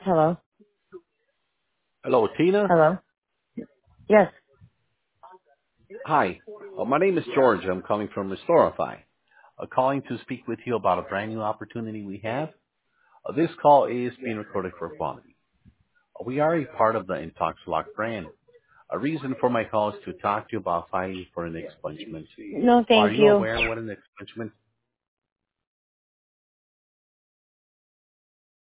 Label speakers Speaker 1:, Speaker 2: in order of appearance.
Speaker 1: Hello?
Speaker 2: Hello, Tina.
Speaker 1: Hello? Yes.
Speaker 2: Hi. My name is George. I'm calling from Restorify. Calling to speak with you about a brand new opportunity we have. This call is being recorded for quality. We are a part of the IntoxLock brand. A reason for my call is to talk to you about filing for an expungement.
Speaker 1: No,
Speaker 2: Are
Speaker 1: thank
Speaker 2: you
Speaker 1: you.
Speaker 2: aware what an expungement?